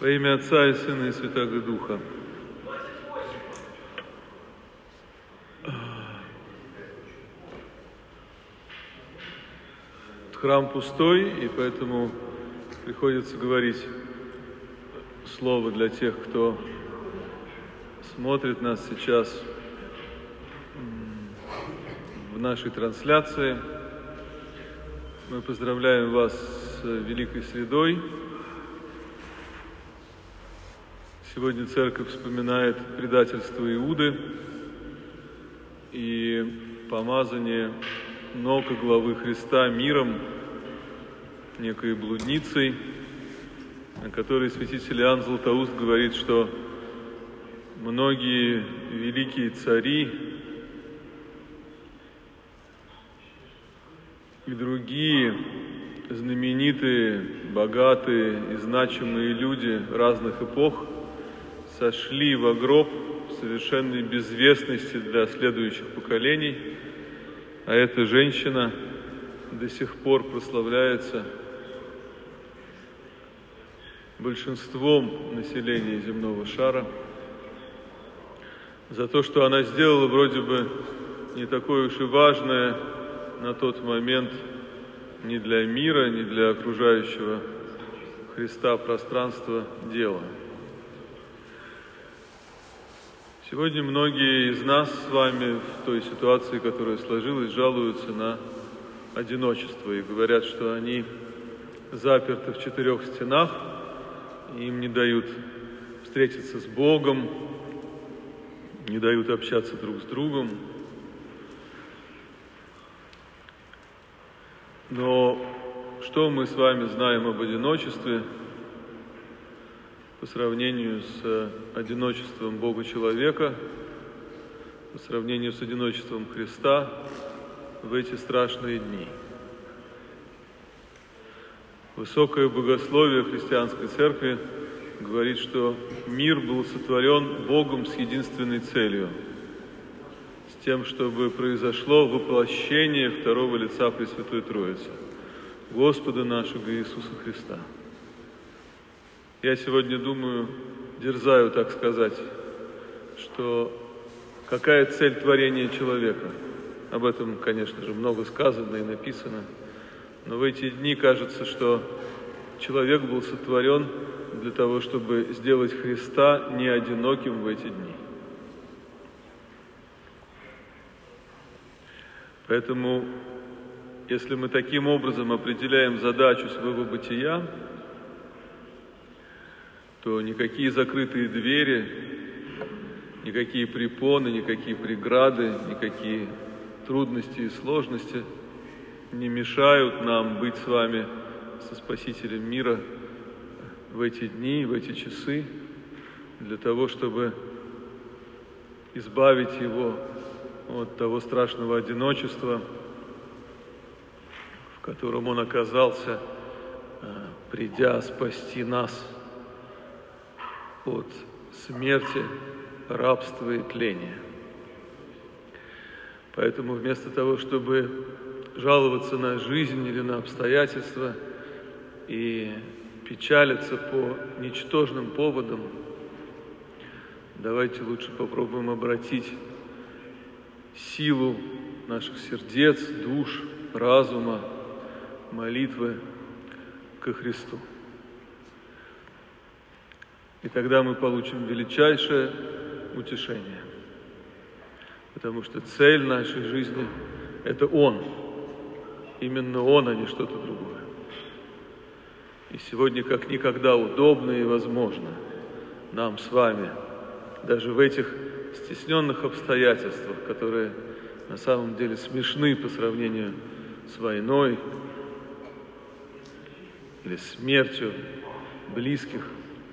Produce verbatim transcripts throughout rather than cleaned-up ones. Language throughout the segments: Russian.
Во имя Отца и Сына и Святаго Духа. Храм пустой, и поэтому приходится говорить слово для тех, кто смотрит нас сейчас в нашей трансляции. Мы поздравляем вас с Великой Средой. Сегодня Церковь вспоминает предательство Иуды и помазание ног и главы Христа миром, некой блудницей, о которой святитель Иоанн Златоуст говорит, что многие великие цари и другие знаменитые, богатые и значимые люди разных эпох сошли во гроб в совершенной безвестности для следующих поколений, а эта женщина до сих пор прославляется большинством населения земного шара за то, что она сделала вроде бы не такое уж и важное на тот момент ни для мира, ни для окружающего Христа пространства дело. Сегодня многие из нас с вами в той ситуации, которая сложилась, жалуются на одиночество и говорят, что они заперты в четырех стенах, и им не дают встретиться с Богом, не дают общаться друг с другом. Но что мы с вами знаем об одиночестве по сравнению с одиночеством Бога-человека, по сравнению с одиночеством Христа в эти страшные дни? Высокое богословие христианской церкви говорит, что мир был сотворен Богом с единственной целью, с тем, чтобы произошло воплощение второго лица Пресвятой Троицы, Господа нашего Иисуса Христа. Я сегодня думаю, дерзаю так сказать, что какая цель творения человека? Об этом, конечно же, много сказано и написано, но в эти дни кажется, что человек был сотворен для того, чтобы сделать Христа не одиноким в эти дни. Поэтому, если мы таким образом определяем задачу своего бытия, то никакие закрытые двери, никакие препоны, никакие преграды, никакие трудности и сложности не мешают нам быть с вами со Спасителем мира в эти дни, в эти часы, для того, чтобы избавить его от того страшного одиночества, в котором он оказался, придя спасти нас от смерти, рабства и тления. Поэтому вместо того, чтобы жаловаться на жизнь или на обстоятельства и печалиться по ничтожным поводам, давайте лучше попробуем обратить силу наших сердец, душ, разума, молитвы ко Христу. И тогда мы получим величайшее утешение, потому что цель нашей жизни – это Он, именно Он, а не что-то другое. И сегодня как никогда удобно и возможно нам с вами, даже в этих стесненных обстоятельствах, которые на самом деле смешны по сравнению с войной или смертью близких,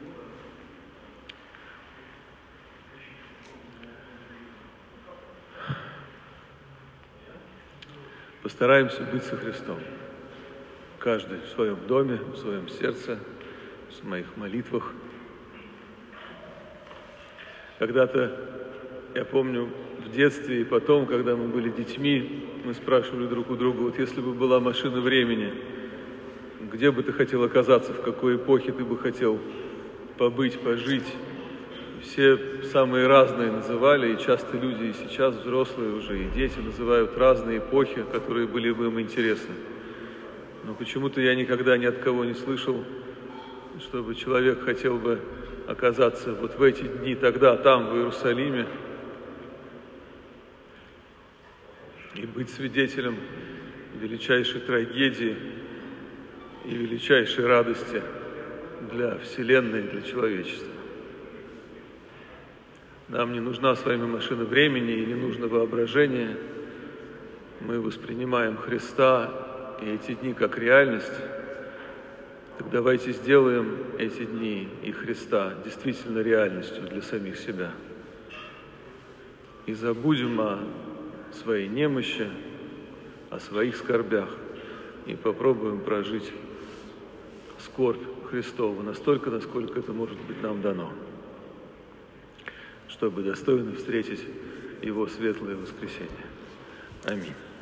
постараемся быть со Христом. Каждый в своем доме, в своем сердце, в моих молитвах. Когда-то, я помню, в детстве и потом, когда мы были детьми, мы спрашивали друг у друга, вот если бы была машина времени, где бы ты хотел оказаться, в какой эпохе ты бы хотел побыть, пожить. Все самые разные называли, и часто люди и сейчас, взрослые уже, и дети называют разные эпохи, которые были бы им интересны. Но почему-то я никогда ни от кого не слышал, чтобы человек хотел бы оказаться вот в эти дни тогда, там, в Иерусалиме, и быть свидетелем величайшей трагедии и величайшей радости для Вселенной, для человечества. Нам не нужна с вами машина времени и не нужно воображение. Мы воспринимаем Христа и эти дни как реальность. Так давайте сделаем эти дни и Христа действительно реальностью для самих себя. И забудем о своей немощи, о своих скорбях и попробуем прожить скорбь Христову настолько, насколько это может быть нам дано, чтобы достойно встретить Его светлое воскресение. Аминь.